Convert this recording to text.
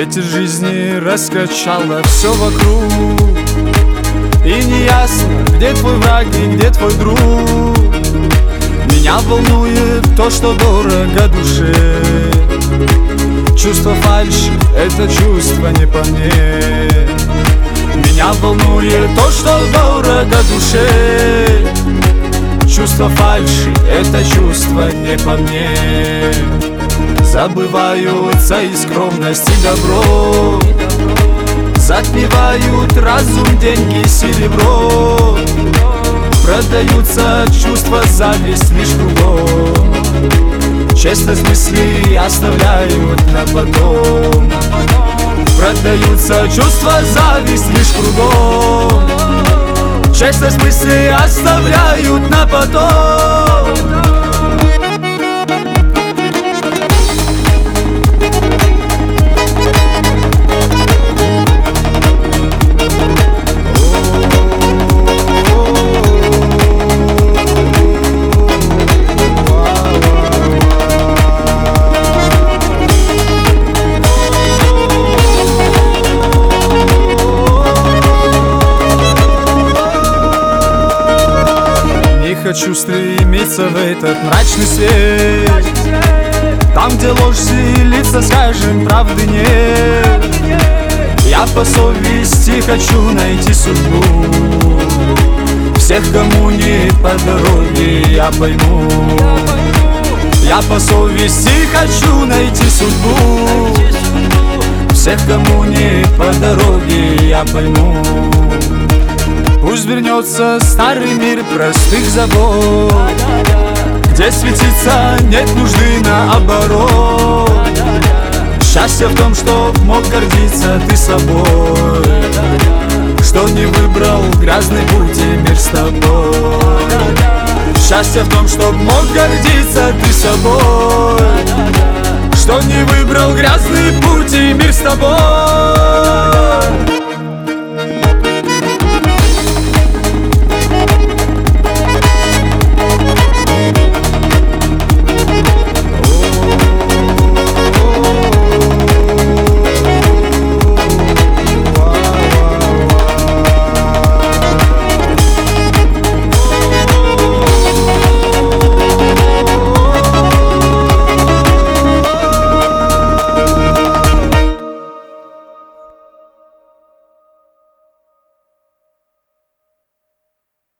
Ветер жизни раскачало все вокруг, и неясно, где твой враг и где твой друг. Меня волнует то, что дорого душе. Чувство фальши — это чувство не по мне. Меня волнует то, что дорого душе. Чувство фальши — это чувство не по мне. Забываются и скромность, и добро. Затмевают разум, деньги, серебро. Продаются чувства, зависть лишь кругом. Честность мыслей оставляют на потом. Продаются чувства, зависть лишь кругом. Честность мыслей оставляют на потом. Хочу стремиться в этот мрачный свет, там, где ложь селится, скажем, правды нет. Я по совести хочу найти судьбу. Всех, кому не по дороге, я пойму. Я по совести хочу найти судьбу. Всех, кому не по дороге, я пойму. Пусть вернется старый мир простых забот, где светиться нет нужды наоборот. Счастье в том, что мог гордиться ты собой, что не выбрал грязный путь и мир с тобой. Счастье в том, что мог гордиться ты собой, что не выбрал грязный путь и мир с тобой.